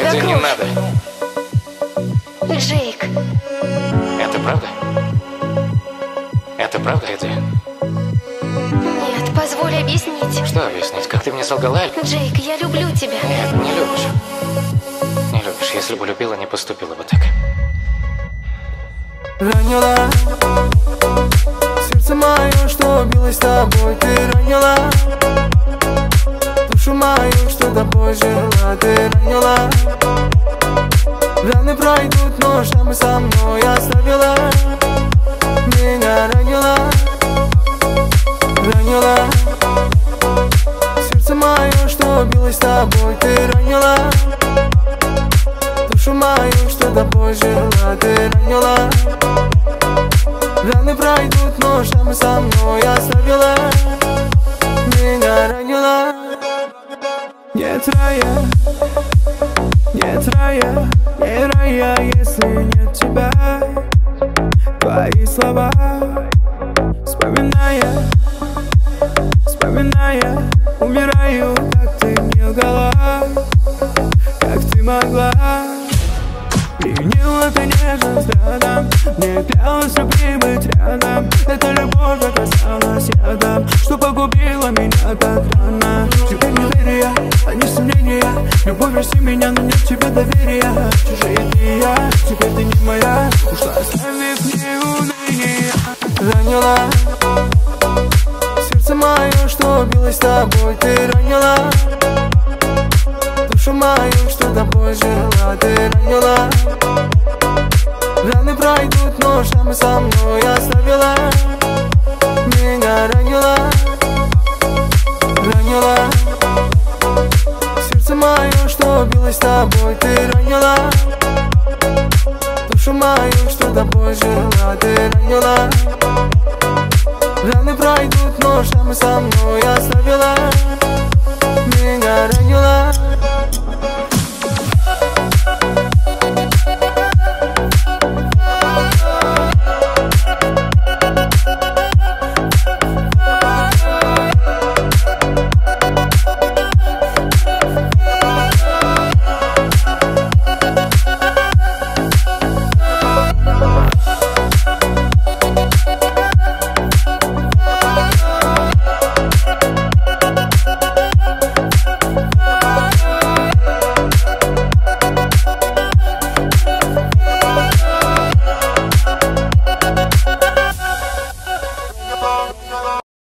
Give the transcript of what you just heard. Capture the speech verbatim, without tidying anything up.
Это не кровь. надо. Джейк. Это правда? Это правда, Эдди? Нет, позволь объяснить. Что объяснить? Как ты мне солгала? Джейк, я люблю тебя. Нет, не любишь. Не любишь. Если бы любила, не поступила бы так. Ранила сердце мое, что билось с тобой. Ты ранила душу мою, что тобой жила. Ты ранила. Раны пройдут, но шрамы со мной оставила. Меня ранила, ранила сердце мое, что билось с тобой. Ты ранила душу мою, что тобой жила. Ты ранила. Раны пройдут, но шрамы со мной оставила. Меня ранила. Нет рая, нет рая, не рая, если нет тебя. Твои слова, вспоминая, вспоминая, умираю, как ты мне лгала, как ты могла. Пьянила ты нежным взглядом, мне клялась любви быть рядом. Эта любовь оказалась ядом, что погубила меня так рано. Теперь не верю я, а не сомнения. Любовь прости меня, но нет в тебе доверия. Чужие ты я, теперь ты не моя. Ушла, оставив мне уныние. Ранила сердце мое, что билось с тобой. Ты ранила душу мою, что тобой жила. Ты ранила. Раны пройдут, но шрамы со мной оставила. Меня ранила, ранила.